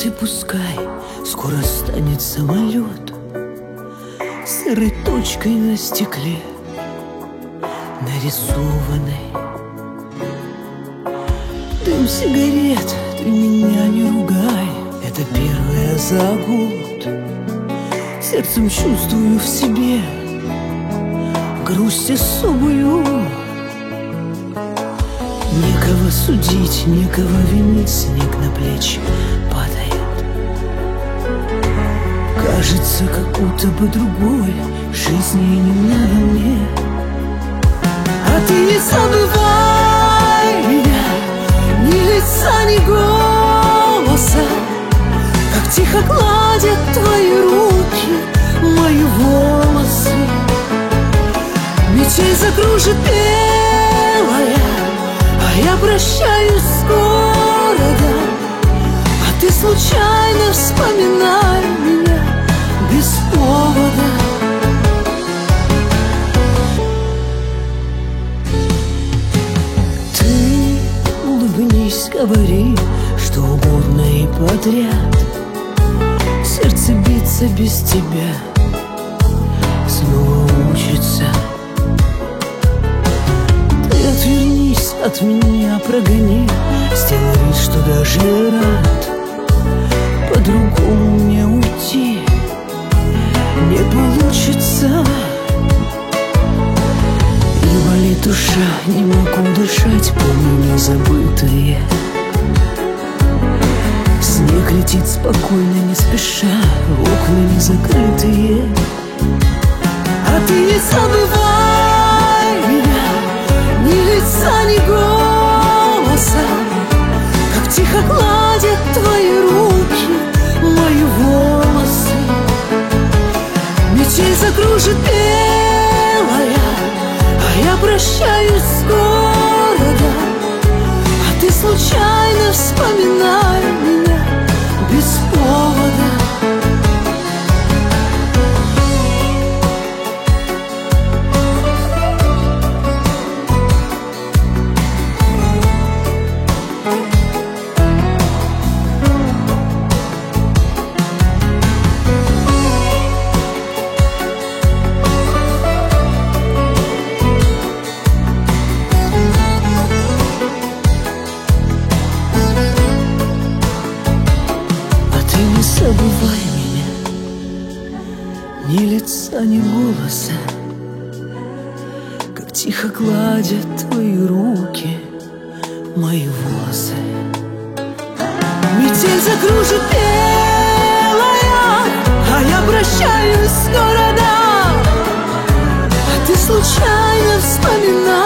И пускай скоро станет самолет серой точкой на стекле нарисованной. Дым сигарет, ты меня не ругай, это первое за год. Сердцем чувствую в себе грусть особую. Некого судить, некого винить, снег на плечи падает. Кажется, как будто бы другой жизни не надо мне. А ты не забывай меня, ни лица, ни голоса, как тихо гладят твои руки мои волосы. Метель закружит белая, а я прощаюсь с городом, а ты случайно вспоминай меня без повода. Ты улыбнись, говори что угодно и подряд. Сердце биться без тебя снова учится. Ты отвернись от меня, прогони, сделай вид, что даже рад. По-другому мне уйти не получится. И болит душа, не могу дышать, помню незабытые. Снег летит спокойно, не спеша, окна не закрытые. А ты не забывай меня, ни лица, ни голоса, как тихо гладят твои руки мои волосы. Метель закружит белая, а я прощаюсь с городом, а ты случайно вспоминай меня без повода. Забывай меня, ни лица, ни голоса, как тихо гладят твои руки мои волосы. Метель закружит белая, а я прощаюсь с городом, а ты случайно вспоминай